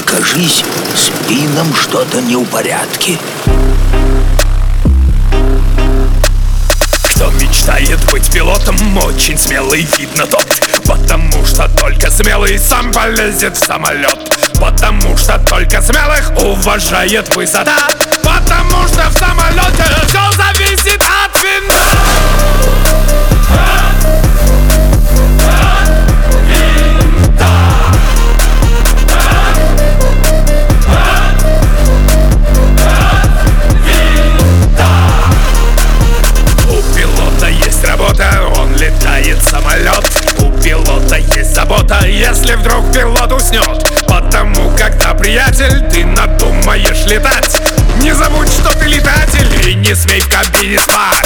кажись, с Пином что-то не в порядке. Кто мечтает быть пилотом, очень смелый, видно тот. Потому что только смелый сам полезет в самолет. Потому что только смелых уважает высота. Потому что в самолете все зависит от винта. Он летает самолет. У пилота есть забота, если вдруг пилот уснет. Потому, когда, приятель, ты надумаешь летать, не забудь, что ты летатель, и не смей в кабине спать.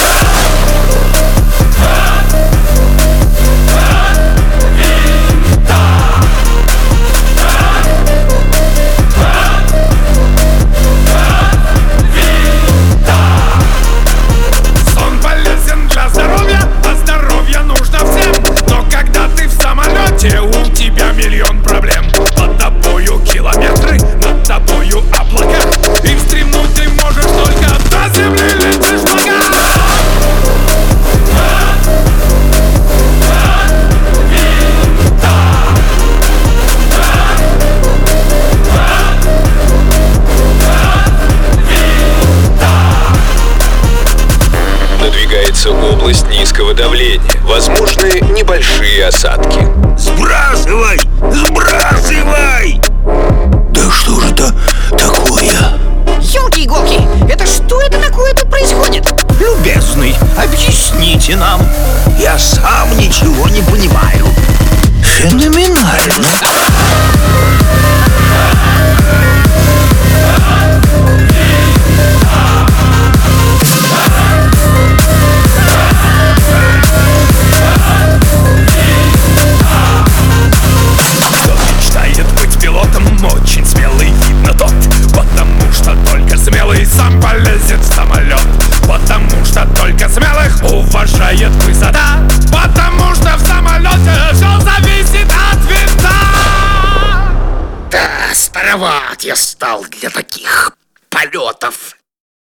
У тебя миллион проблем. Под тобою километры, над тобою облака. И встремнуть ты можешь только до земли летишь нога. Надвигается область низкого давления. Возможны небольшие осадки. Сбрасывай! Сбрасывай! Да что же это такое? Ёлки-иголки, это что это такое-то происходит? Любезный, объясните нам. Я сам ничего не понимаю. Феноменально. Очень смелый, видно тот. Потому что только смелый сам полезет в самолет. Потому что только смелых уважает высота. Потому что в самолете все зависит от винта. Да, староват я стал для таких полетов.